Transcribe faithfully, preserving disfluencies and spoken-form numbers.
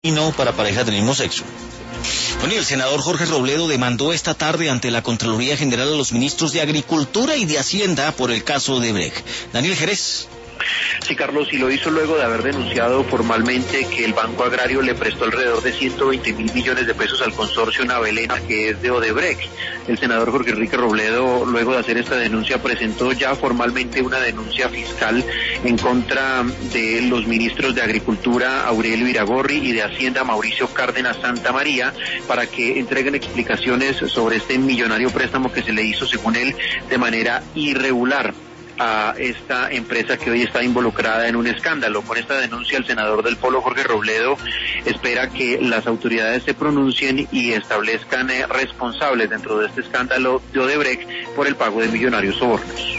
y no para parejas del mismo sexo. Bueno, y el senador Jorge Robledo demandó esta tarde ante la Contraloría General a los ministros de Agricultura y de Hacienda por el caso de Brecht. Daniel Jerez. Sí, Carlos, y lo hizo luego de haber denunciado formalmente que el Banco Agrario le prestó alrededor de ciento veinte mil millones de pesos al consorcio Navelena, que es de Odebrecht. El senador Jorge Enrique Robledo, luego de hacer esta denuncia, presentó ya formalmente una denuncia fiscal en contra de los ministros de Agricultura, Aurelio Iragorri, y de Hacienda, Mauricio Cárdenas Santamaría, para que entreguen explicaciones sobre este millonario préstamo que se le hizo, según él, de manera irregular a esta empresa que hoy está involucrada en un escándalo. Con esta denuncia, el senador del Polo, Jorge Robledo, espera que las autoridades se pronuncien y establezcan eh, responsables dentro de este escándalo de Odebrecht por el pago de millonarios sobornos.